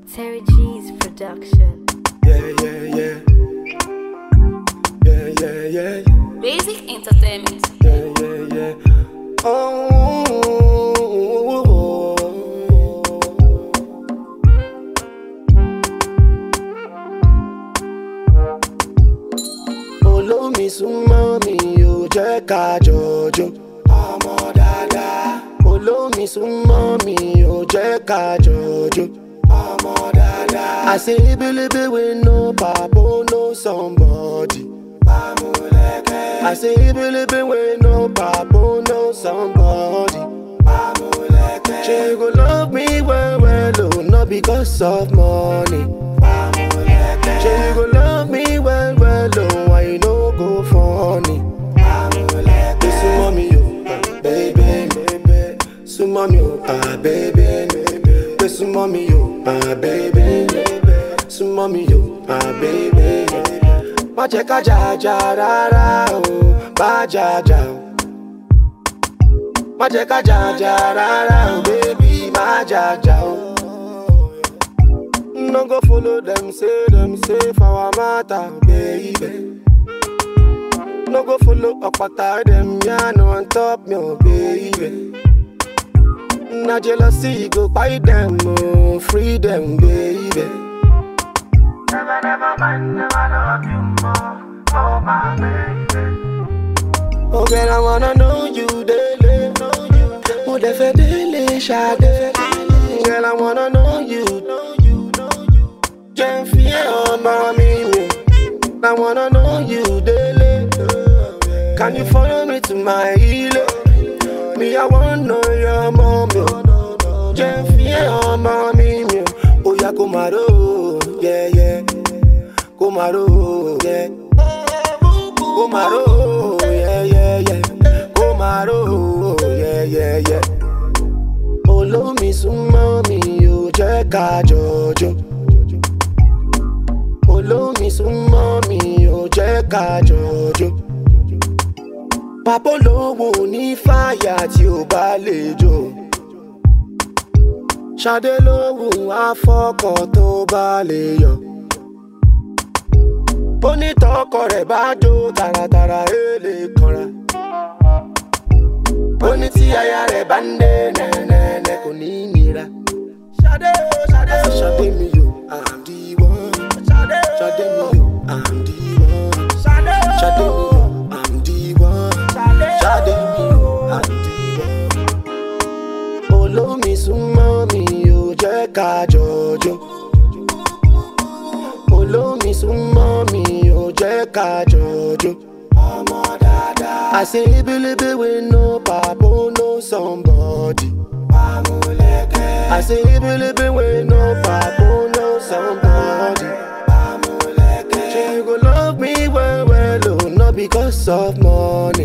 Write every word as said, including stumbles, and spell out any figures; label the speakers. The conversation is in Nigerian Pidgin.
Speaker 1: Terry G's production.
Speaker 2: Yeah, yeah, yeah. Yeah, yeah, yeah.
Speaker 3: Basic Entertainment.
Speaker 2: Yeah, yeah, yeah. Oh. Olómi súnmọ́ mi ò jẹ́ ká jọjọ. Ọmọ dáadáa. Olómi súnmọ́ mi ò jẹ́ ká jọjọ. Ọmọ dáadáa. I say ebelebe wey no papa no somebody. Pamuleke. I say ebelebe wey no papa no somebody. Pamuleke. She go love me well well oh, not because of money. Pamuleke. She go love me well well oh, why you no go funny? Pamuleke. Sumo mi yo, baby, baby. Sumo mi yo, ah baby, baby. Sumo mi yo, ah baby, baby. Sumo mi yo, ah baby. Má jẹ́ ká jà jà rárá o, bá jà jà o. Má jẹ́ ká jà jà rárá o, baby, má jà jà o. No go follow them, say them, say for our matter, baby. No go follow Okpata them, yeah, no on top me, oh, baby. Na jealousy go buy them, oh, free them, baby. Never, never mind, never love you more, oh my baby. Oh girl, I wanna know you daily, know you daily. Oh, defe daily, shade. Girl, I wanna know you, know you, know you. Can't fear on mommy, I wanna know you daily. Can you follow me to my healing? Me, I wanna know your mommy. Can't fear on mommy, oh yeah, Kumaro, yeah, yeah. Kumaro, yeah. Kumaro, yeah, yeah, yeah. Kumaro, yeah, yeah, yeah. Olómi súnmọ́ mi ò jẹ́ ká jọjọ. Olómi súnmọ́ mi ò jẹ́ ká jọjọ. Papa olówó ní fàyà tí ò bá lè jò. Ṣadé lóhùn afọ́kọ̀ tó bá lè yọ. Onítọ́kọ rẹ̀ bá jó tààràtàrà èlé kanra. Oní tí aya rẹ̀ bá ń dé nẹ́nẹ́nẹ́ kò ní nira. Ṣadé o, Ṣadé o. Ṣadé mi yo, I'm the one. Ṣadé o. Ṣadé mi yo, I'm the one. Ṣadé o. Ṣadé mi yo, I'm the one. Ṣadé mi yo, I'm the one. Olómi súnmọ́ mi ò jẹ́ ká jọjọ. Olómi súnmọ́ mi ò jẹ́ ká jọjọ. Ọmọ dáadáa. I say ebelebe wey no papa no somebody. Pamuleke. I say ebelebe wey no papa no somebody. Pamuleke. She go love me well well oh, not because of money.